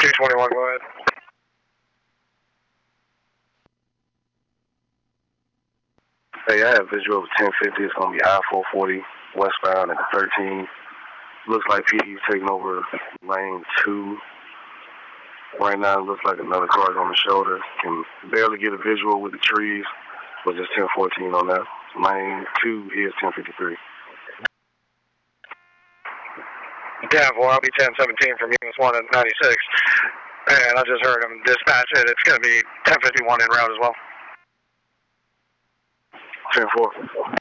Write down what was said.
221, go ahead. Hey, I have visual of 1050. It's going to be I-440 westbound at the 13. Looks like PD's taking over lane 2. Right now, it looks like another car's on the shoulder. Can barely get a visual with the trees, but just 1014 on that. Lane 2 is 1053. Yeah, well, I'll be 1017 from Units 1 at 96. And I just heard him dispatch it. It's going to be 1051 en route as well. 10-4.